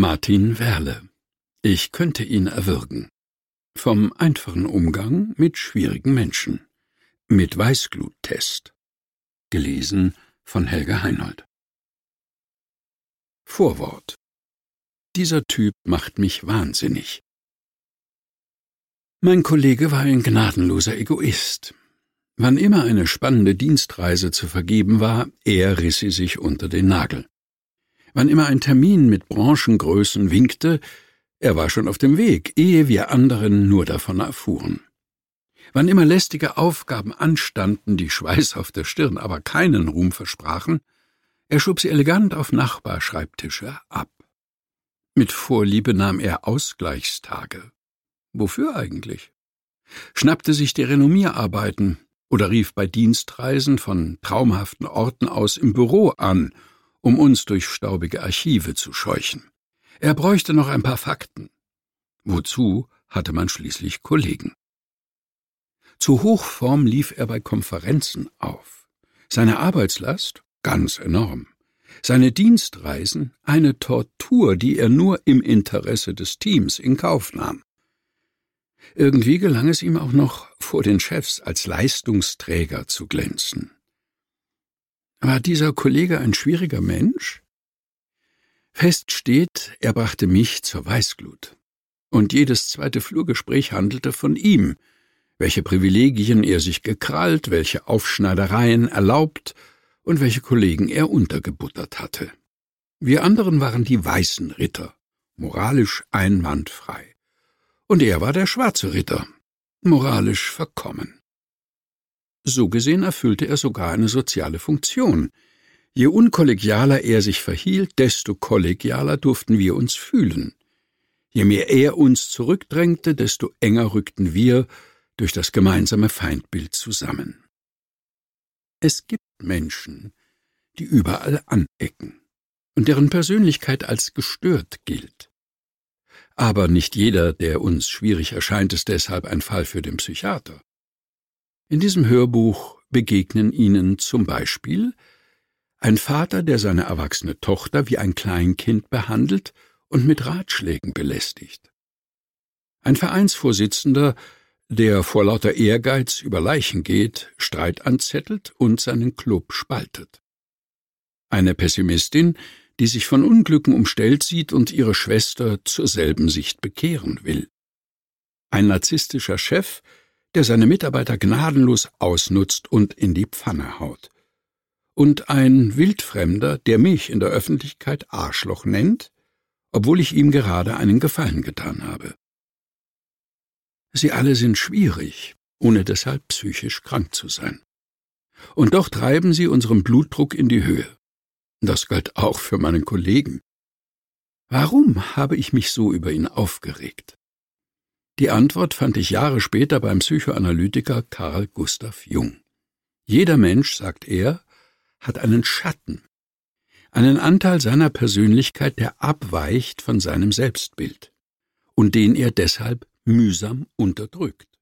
Martin Werle. Ich könnte ihn erwürgen. Vom einfachen Umgang mit schwierigen Menschen. Mit Weißgluttest. Gelesen von Helge Heinold. Vorwort. Dieser Typ macht mich wahnsinnig. Mein Kollege war ein gnadenloser Egoist. Wann immer eine spannende Dienstreise zu vergeben war, er riss sie sich unter den Nagel. Wann immer ein Termin mit Branchengrößen winkte, er war schon auf dem Weg, ehe wir anderen nur davon erfuhren. Wann immer lästige Aufgaben anstanden, die Schweiß auf der Stirn, aber keinen Ruhm versprachen, er schob sie elegant auf Nachbarschreibtische ab. Mit Vorliebe nahm er Ausgleichstage. Wofür eigentlich? Schnappte sich die Renommierarbeiten oder rief bei Dienstreisen von traumhaften Orten aus im Büro an, um uns durch staubige Archive zu scheuchen. Er bräuchte noch ein paar Fakten. Wozu hatte man schließlich Kollegen? Zu Hochform lief er bei Konferenzen auf. Seine Arbeitslast? Ganz enorm. Seine Dienstreisen? Eine Tortur, die er nur im Interesse des Teams in Kauf nahm. Irgendwie gelang es ihm auch noch, vor den Chefs als Leistungsträger zu glänzen. War dieser Kollege ein schwieriger Mensch? Fest steht, er brachte mich zur Weißglut. Und jedes zweite Flurgespräch handelte von ihm, welche Privilegien er sich gekrallt, welche Aufschneidereien erlaubt und welche Kollegen er untergebuttert hatte. Wir anderen waren die weißen Ritter, moralisch einwandfrei. Und er war der schwarze Ritter, moralisch verkommen. So gesehen erfüllte er sogar eine soziale Funktion. Je unkollegialer er sich verhielt, desto kollegialer durften wir uns fühlen. Je mehr er uns zurückdrängte, desto enger rückten wir durch das gemeinsame Feindbild zusammen. Es gibt Menschen, die überall anecken und deren Persönlichkeit als gestört gilt. Aber nicht jeder, der uns schwierig erscheint, ist deshalb ein Fall für den Psychiater. In diesem Hörbuch begegnen Ihnen zum Beispiel ein Vater, der seine erwachsene Tochter wie ein Kleinkind behandelt und mit Ratschlägen belästigt. Ein Vereinsvorsitzender, der vor lauter Ehrgeiz über Leichen geht, Streit anzettelt und seinen Club spaltet. Eine Pessimistin, die sich von Unglücken umstellt sieht und ihre Schwester zur selben Sicht bekehren will. Ein narzisstischer Chef, der seine Mitarbeiter gnadenlos ausnutzt und in die Pfanne haut. Und ein Wildfremder, der mich in der Öffentlichkeit Arschloch nennt, obwohl ich ihm gerade einen Gefallen getan habe. Sie alle sind schwierig, ohne deshalb psychisch krank zu sein. Und doch treiben sie unseren Blutdruck in die Höhe. Das galt auch für meinen Kollegen. Warum habe ich mich so über ihn aufgeregt? Die Antwort fand ich Jahre später beim Psychoanalytiker Carl Gustav Jung. Jeder Mensch, sagt er, hat einen Schatten, einen Anteil seiner Persönlichkeit, der abweicht von seinem Selbstbild und den er deshalb mühsam unterdrückt.